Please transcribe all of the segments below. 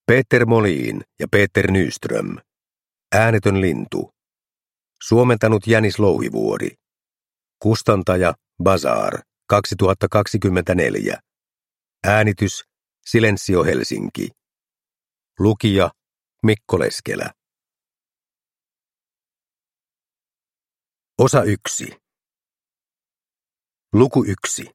Peter Molin ja Peter Nyström. Äänetön lintu. Suomentanut Jänis Louhivuori. Kustantaja Bazaar 2024. Äänitys Silensio Helsinki. Lukija Mikko Leskelä. Osa 1. Luku 1.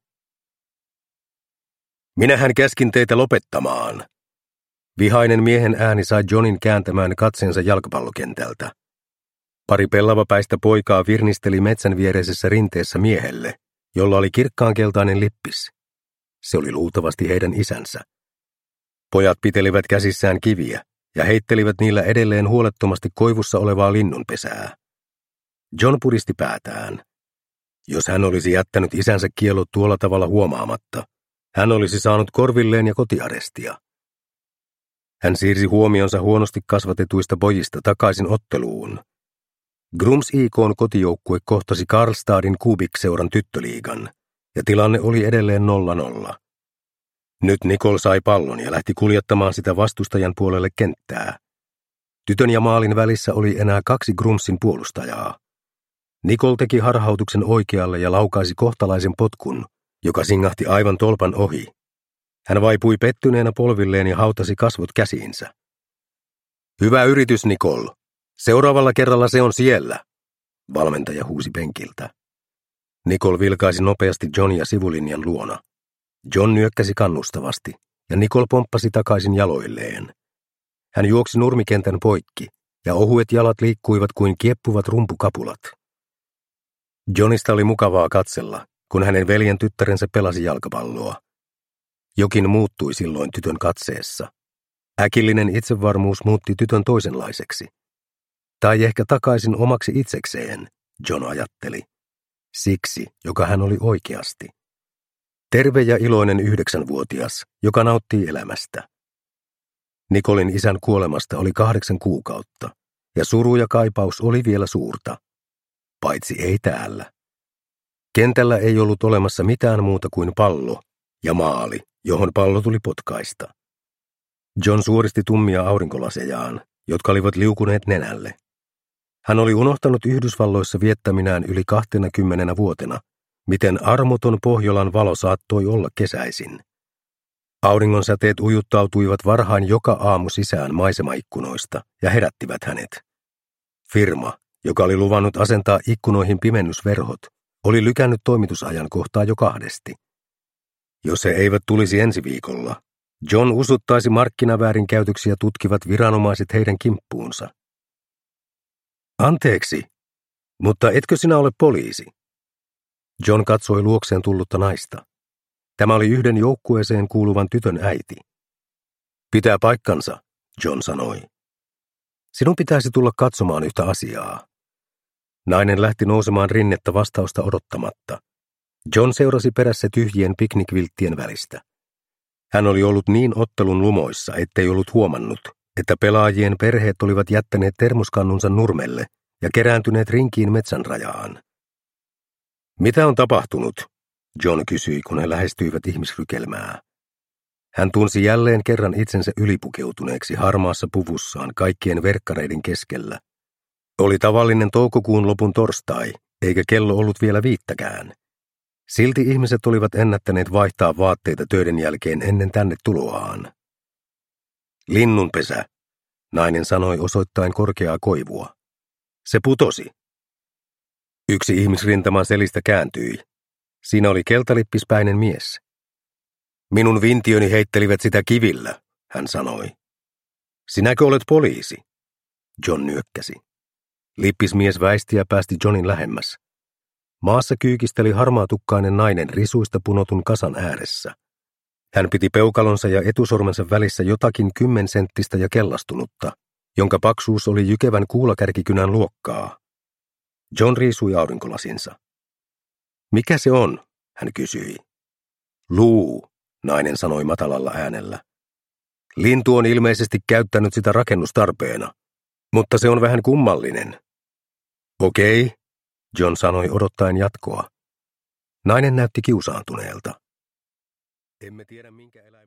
Minähän käskin teitä lopettamaan. Vihainen miehen ääni sai Johnin kääntämään katseensa jalkapallokentältä. Pari pellavapäistä poikaa virnisteli metsän viereisessä rinteessä miehelle, jolla oli kirkkaankeltainen lippis. Se oli luultavasti heidän isänsä. Pojat pitelivät käsissään kiviä ja heittelivät niillä edelleen huolettomasti koivussa olevaa linnunpesää. John puristi päätään. Jos hän olisi jättänyt isänsä kiellot tuolla tavalla huomaamatta, hän olisi saanut korvilleen ja kotiarestia. Hän siirsi huomionsa huonosti kasvatetuista pojista takaisin otteluun. Grums IK:n kotijoukkue kohtasi Karlstadin Kubik-seuran tyttöliigan, ja tilanne oli edelleen 0-0. Nyt Nicole sai pallon ja lähti kuljettamaan sitä vastustajan puolelle kenttää. Tytön ja maalin välissä oli enää 2 Grumsin puolustajaa. Nicole teki harhautuksen oikealle ja laukaisi kohtalaisen potkun, joka singahti aivan tolpan ohi. Hän vaipui pettyneenä polvilleen ja hautasi kasvot käsiinsä. Hyvä yritys, Nicole. Seuraavalla kerralla se on siellä, valmentaja huusi penkiltä. Nicole vilkaisi nopeasti Johnia sivulinjan luona. John nyökkäsi kannustavasti, ja Nicole pomppasi takaisin jaloilleen. Hän juoksi nurmikentän poikki, ja ohuet jalat liikkuivat kuin kieppuvat rumpukapulat. Johnista oli mukavaa katsella, kun hänen veljen tyttärensä pelasi jalkapalloa. Jokin muuttui silloin tytön katseessa. Äkillinen itsevarmuus muutti tytön toisenlaiseksi. Tai ehkä takaisin omaksi itsekseen, John ajatteli. Siksi, joka hän oli oikeasti. Terve ja iloinen 9-vuotias, joka nauttii elämästä. Nicolin isän kuolemasta oli 8 kuukautta, ja suru ja kaipaus oli vielä suurta. Paitsi ei täällä. Kentällä ei ollut olemassa mitään muuta kuin pallo ja maali, johon pallo tuli potkaista. John suoristi tummia aurinkolasejaan, jotka olivat liukuneet nenälle. Hän oli unohtanut Yhdysvalloissa viettäminään yli 20 vuotena, miten armoton Pohjolan valo saattoi olla kesäisin. Auringon säteet ujuttautuivat varhain joka aamu sisään maisemaikkunoista ja herättivät hänet. Firma, joka oli luvannut asentaa ikkunoihin pimennysverhot, oli lykännyt toimitusajan kohtaa jo 2. Jos he eivät tulisi ensi viikolla, John usuttaisi markkinaväärinkäytöksiä tutkivat viranomaiset heidän kimppuunsa. Anteeksi, mutta etkö sinä ole poliisi? John katsoi luokseen tullutta naista. Tämä oli yhden joukkueeseen kuuluvan tytön äiti. Pitää paikkansa, John sanoi. Sinun pitäisi tulla katsomaan yhtä asiaa. Nainen lähti nousemaan rinnettä vastausta odottamatta. John seurasi perässä tyhjien piknikvilttien välistä. Hän oli ollut niin ottelun lumoissa, ettei ollut huomannut, että pelaajien perheet olivat jättäneet termoskannunsa nurmelle ja kerääntyneet rinkiin metsän rajaan. Mitä on tapahtunut? John kysyi, kun he lähestyivät ihmisrykelmää. Hän tunsi jälleen kerran itsensä ylipukeutuneeksi harmaassa puvussaan kaikkien verkkareiden keskellä. Oli tavallinen toukokuun lopun torstai, eikä kello ollut vielä 5. Silti ihmiset olivat ennättäneet vaihtaa vaatteita töiden jälkeen ennen tänne tuloaan. Linnunpesä, nainen sanoi osoittaen korkeaa koivua. Se putosi. Yksi ihmisrintaman selistä kääntyi. Siinä oli keltalippispäinen mies. Minun vintiöni heittelivät sitä kivillä, hän sanoi. Sinäkö olet poliisi? John nyökkäsi. Lippismies väisti ja päästi Johnin lähemmäs. Maassa kyykisteli harmaatukkainen nainen risuista punotun kasan ääressä. Hän piti peukalonsa ja etusormensa välissä jotakin 10-senttistä ja kellastunutta, jonka paksuus oli jykevän kuulakärkikynän luokkaa. John riisui aurinkolasinsa. Mikä se on? Hän kysyi. Luu, nainen sanoi matalalla äänellä. Lintu on ilmeisesti käyttänyt sitä rakennustarpeena, mutta se on vähän kummallinen. Okei, John sanoi odottaen jatkoa. Nainen näytti kiusaantuneelta. Emme tiedä minkä eläimen